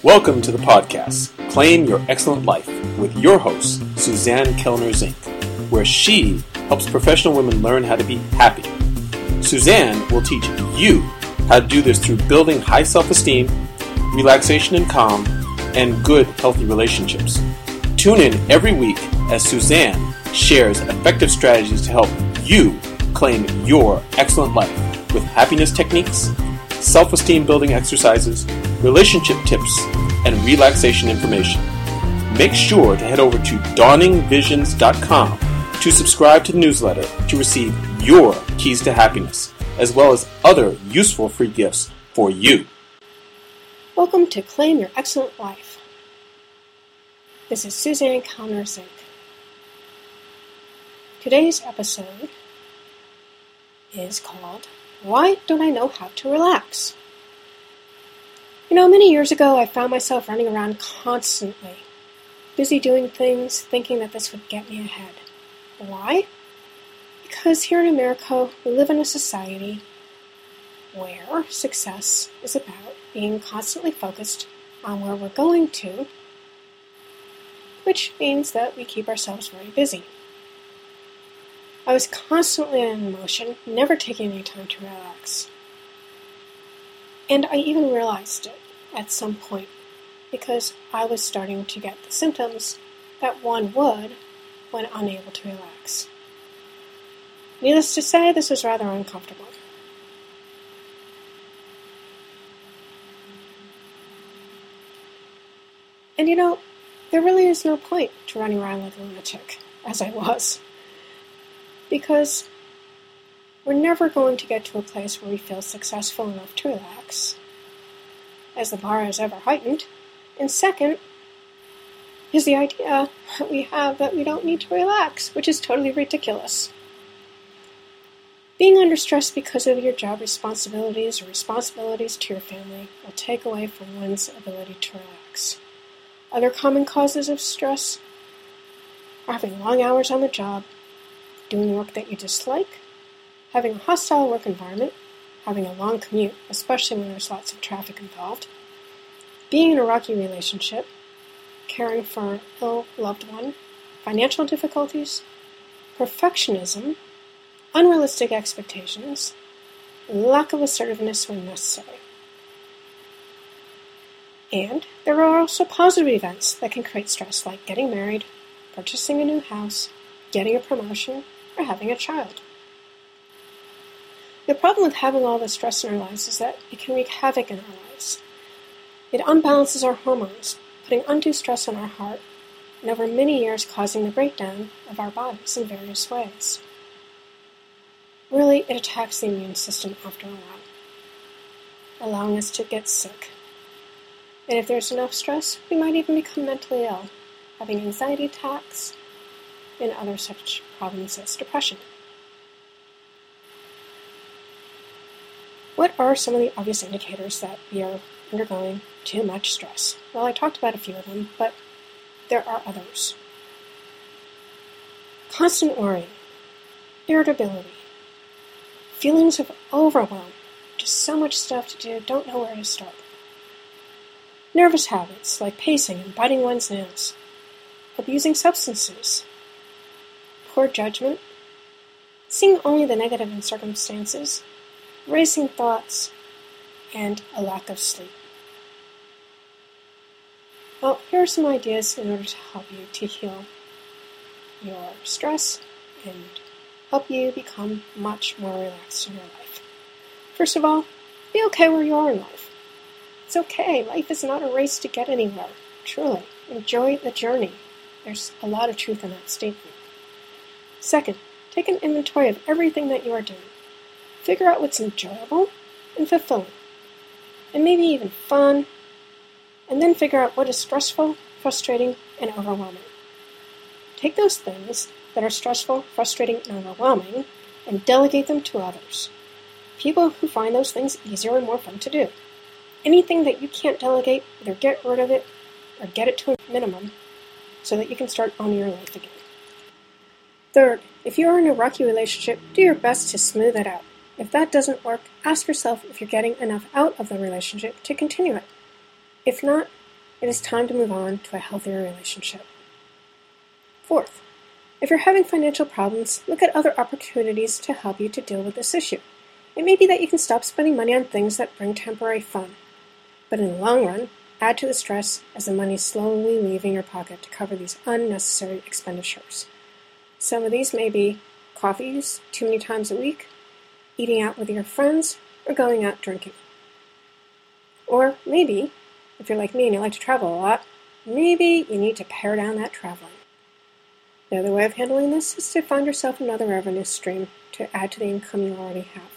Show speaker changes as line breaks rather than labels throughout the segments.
Welcome to the podcast, Claim Your Excellent Life, with your host, Suzanne Kellner Zink, where she helps professional women learn how to be happy. Suzanne will teach you how to do this through building high self-esteem, relaxation and calm, and good, healthy relationships. Tune in every week as Suzanne shares effective strategies to help you claim your excellent life with happiness techniques, self-esteem building exercises, relationship tips, and relaxation information. Make sure to head over to dawningvisions.com to subscribe to the newsletter to receive your keys to happiness, as well as other useful free gifts for you.
Welcome to Claim Your Excellent Life. This is Suzanne Kellner Zink. Today's episode is called, Why Don't I Know How to Relax? Many years ago I found myself running around constantly, busy doing things, thinking that this would get me ahead. Why? Because here in America, we live in a society where success is about being constantly focused on where we're going to, which means that we keep ourselves very busy. I was constantly in motion, never taking any time to relax. And I even realized it at some point because I was starting to get the symptoms that one would when unable to relax. Needless to say, this was rather uncomfortable. And there really is no point to running around like a lunatic, as I was. Because we're never going to get to a place where we feel successful enough to relax, as the bar is ever heightened. And second, is the idea that we have that we don't need to relax, which is totally ridiculous. Being under stress because of your job responsibilities or responsibilities to your family will take away from one's ability to relax. Other common causes of stress are having long hours on the job, doing work that you dislike, having a hostile work environment, having a long commute, especially when there's lots of traffic involved, being in a rocky relationship, caring for an ill loved one, financial difficulties, perfectionism, unrealistic expectations, lack of assertiveness when necessary. And there are also positive events that can create stress, like getting married, purchasing a new house, getting a promotion, or having a child. The problem with having all this stress in our lives is that it can wreak havoc in our lives. It unbalances our hormones, putting undue stress on our heart, and over many years causing the breakdown of our bodies in various ways. Really, it attacks the immune system after a while, allowing us to get sick. And if there's enough stress, we might even become mentally ill, having anxiety attacks and other such problems as depression. What are some of the obvious indicators that we are undergoing too much stress? Well, I talked about a few of them, but there are others. Constant worrying, irritability, feelings of overwhelm, just so much stuff to do, don't know where to start. Nervous habits like pacing and biting one's nails, abusing substances, poor judgment, seeing only the negative in circumstances, racing thoughts, and a lack of sleep. Well, here are some ideas in order to help you to heal your stress and help you become much more relaxed in your life. First of all, be okay where you are in life. It's okay. Life is not a race to get anywhere. Truly, enjoy the journey. There's a lot of truth in that statement. Second, take an inventory of everything that you are doing. Figure out what's enjoyable and fulfilling, and maybe even fun, and then figure out what is stressful, frustrating, and overwhelming. Take those things that are stressful, frustrating, and overwhelming, and delegate them to others. People who find those things easier and more fun to do. Anything that you can't delegate, either get rid of it or get it to a minimum so that you can start owning your life again. Third, if you are in a rocky relationship, do your best to smooth it out. If that doesn't work, ask yourself if you're getting enough out of the relationship to continue it. If not, it is time to move on to a healthier relationship. Fourth, if you're having financial problems, look at other opportunities to help you to deal with this issue. It may be that you can stop spending money on things that bring temporary fun, but in the long run, add to the stress as the money is slowly leaving your pocket to cover these unnecessary expenditures. Some of these may be coffees too many times a week, eating out with your friends, or going out drinking. Or maybe, if you're like me and you like to travel a lot, maybe you need to pare down that traveling. The other way of handling this is to find yourself another revenue stream to add to the income you already have.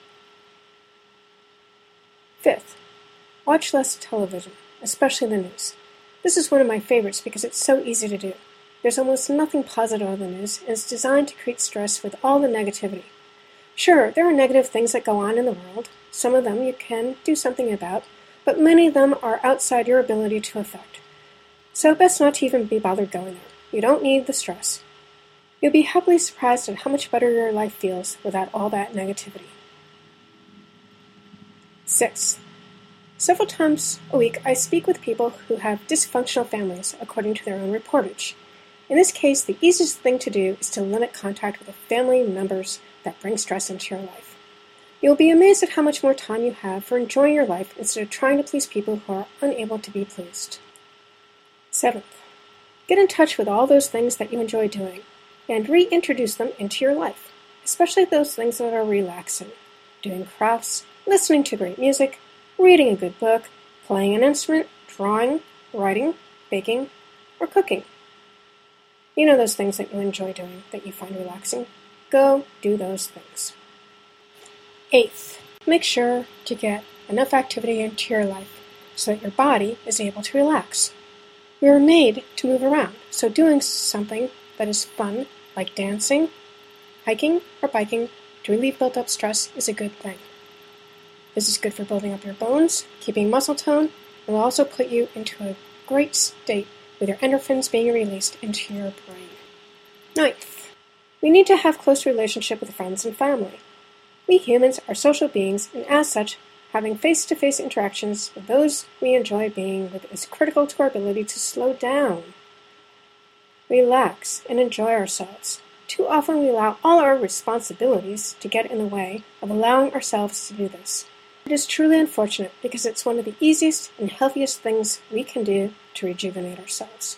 Fifth, watch less television, especially the news. This is one of my favorites because it's so easy to do. There's almost nothing positive on the news, and it's designed to create stress with all the negativity. Sure, there are negative things that go on in the world. Some of them you can do something about, but many of them are outside your ability to affect. So best not to even be bothered going there. You don't need the stress. You'll be happily surprised at how much better your life feels without all that negativity. Sixth, several times a week I speak with people who have dysfunctional families according to their own reportage. In this case, the easiest thing to do is to limit contact with the family members that bring stress into your life. You'll be amazed at how much more time you have for enjoying your life instead of trying to please people who are unable to be pleased. Seventh, get in touch with all those things that you enjoy doing and reintroduce them into your life, especially those things that are relaxing. Doing crafts, listening to great music, reading a good book, playing an instrument, drawing, writing, baking, or cooking. You know those things that you enjoy doing, that you find relaxing. Go do those things. Eighth, make sure to get enough activity into your life so that your body is able to relax. We were made to move around, so doing something that is fun, like dancing, hiking, or biking, to relieve built-up stress is a good thing. This is good for building up your bones, keeping muscle tone, and will also put you into a great state with your endorphins being released into your brain. Ninth, we need to have close relationship with friends and family. We humans are social beings, and as such, having face-to-face interactions with those we enjoy being with is critical to our ability to slow down, relax, and enjoy ourselves. Too often we allow all our responsibilities to get in the way of allowing ourselves to do this. It is truly unfortunate because it's one of the easiest and healthiest things we can do to rejuvenate ourselves.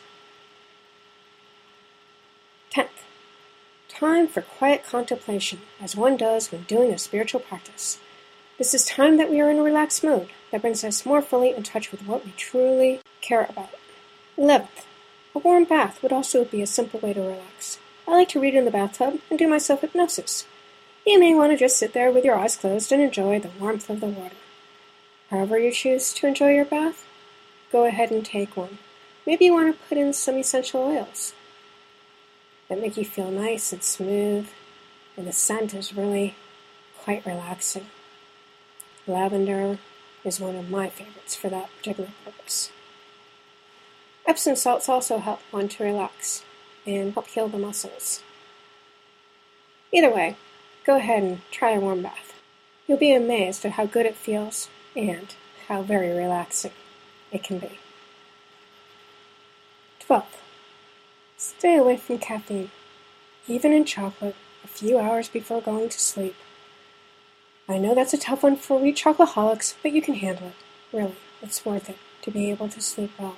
10th, time for quiet contemplation, as one does when doing a spiritual practice. This is time that we are in a relaxed mode that brings us more fully in touch with what we truly care about. 11th, a warm bath would also be a simple way to relax. I like to read in the bathtub and do my self-hypnosis. You may want to just sit there with your eyes closed and enjoy the warmth of the water. However you choose to enjoy your bath, go ahead and take one. Maybe you want to put in some essential oils that make you feel nice and smooth, and the scent is really quite relaxing. Lavender is one of my favorites for that particular purpose. Epsom salts also help one to relax and help heal the muscles. Either way, go ahead and try a warm bath. You'll be amazed at how good it feels and how very relaxing it can be. 12th, stay away from caffeine, even in chocolate, a few hours before going to sleep. I know that's a tough one for we chocoholics, but you can handle it. Really, it's worth it to be able to sleep well.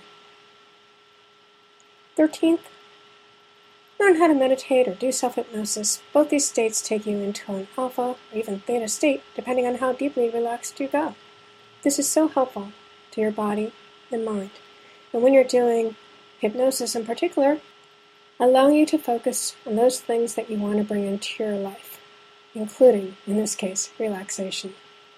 13th, learn how to meditate or do self-hypnosis. Both these states take you into an alpha or even theta state, depending on how deeply relaxed you go. This is so helpful to your body and mind. And when you're doing hypnosis in particular, allowing you to focus on those things that you want to bring into your life, including, in this case, relaxation.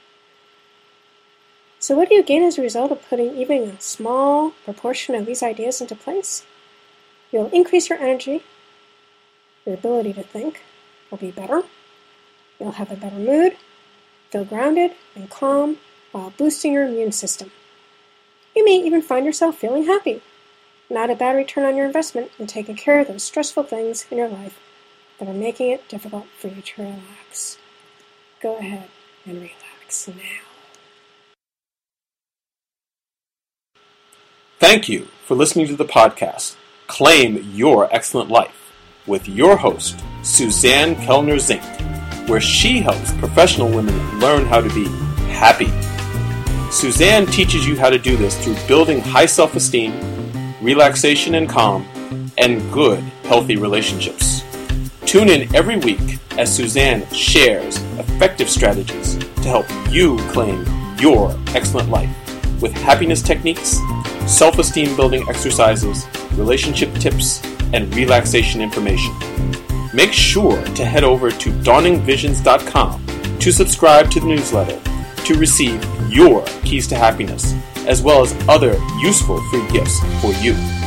So what do you gain as a result of putting even a small proportion of these ideas into place? You'll increase your energy, your ability to think will be better, you'll have a better mood, feel grounded and calm while boosting your immune system. You may even find yourself feeling happy. Not a bad return on your investment in taking care of those stressful things in your life that are making it difficult for you to relax. Go ahead and relax now.
Thank you for listening to the podcast, Claim Your Excellent Life, with your host, Suzanne Kellner Zink, where she helps professional women learn how to be happy. Suzanne teaches you how to do this through building high self-esteem, relaxation and calm, and good, healthy relationships. Tune in every week as Suzanne shares effective strategies to help you claim your excellent life with happiness techniques, self-esteem building exercises, relationship tips, and relaxation information. Make sure to head over to dawningvisions.com to subscribe to the newsletter to receive your keys to happiness, as well as other useful free gifts for you.